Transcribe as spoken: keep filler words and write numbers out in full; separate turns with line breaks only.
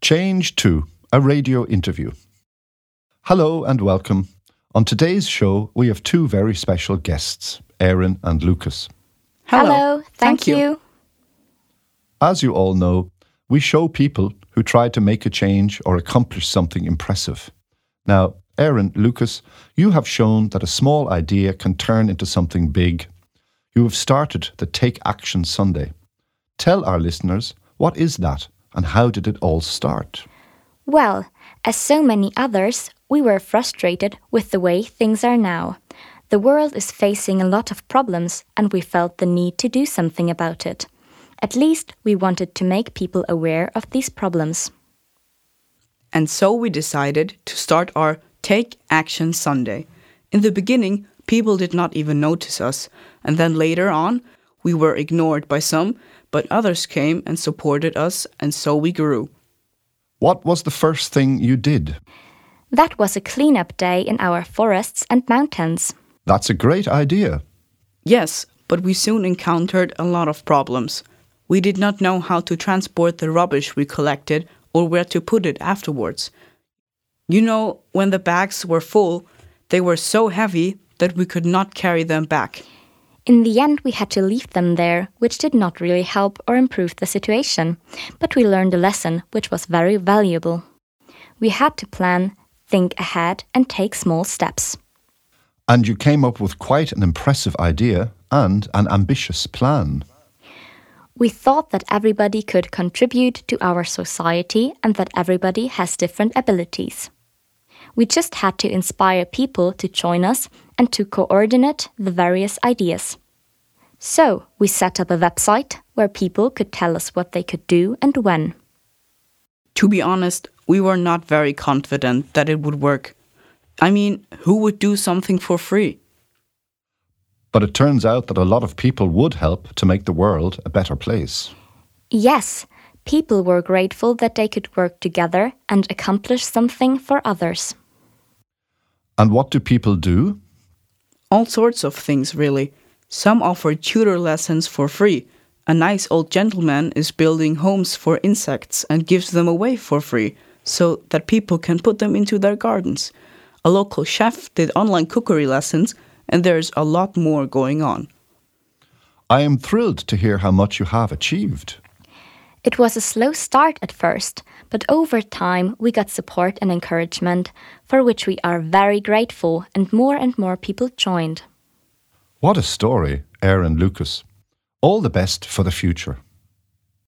Change to a radio interview. Hello and welcome. On today's show, we have two very special guests, Erin and Lucas.
Hello,
Hello. Thank,
Thank you.
you.
As you all know, we show people who try to make a change or accomplish something impressive. Now, Erin, Lucas, you have shown that a small idea can turn into something big. You have started the Take Action Sunday. Tell our listeners, what is that and how did it all start?
Well, as so many others, we were frustrated with the way things are now. The world is facing a lot of problems and we felt the need to do something about it. At least we wanted to make people aware of these problems.
And so we decided to start our Take Action Sunday. In the beginning, people did not even notice us, and then later on, we were ignored by some, but others came and supported us, and so we grew.
What was the first thing you did?
That was a cleanup day in our forests and mountains.
That's a great idea.
Yes, but we soon encountered a lot of problems. We did not know how to transport the rubbish we collected or where to put it afterwards. You know, when the bags were full, they were so heavy that we could not carry them back.
In the end, we had to leave them there, which did not really help or improve the situation. But we learned a lesson which was very valuable. We had to plan, think ahead, and take small steps.
And you came up with quite an impressive idea and an ambitious plan.
We thought that everybody could contribute to our society and that everybody has different abilities. We just had to inspire people to join us and to coordinate the various ideas. So, we set up a website where people could tell us what they could do and when.
To be honest, we were not very confident that it would work. I mean, who would do something for free?
But it turns out that a lot of people would help to make the world a better place.
Yes, people were grateful that they could work together and accomplish something for others.
And what do people do?
All sorts of things, really. Some offer tutor lessons for free. A nice old gentleman is building homes for insects and gives them away for free, so that people can put them into their gardens. A local chef did online cookery lessons, and there's a lot more going on.
I am thrilled to hear how much you have achieved.
It was a slow start at first, but over time we got support and encouragement, for which we are very grateful, and more and more people joined.
What a story, Erin, Lucas. All the best for the future.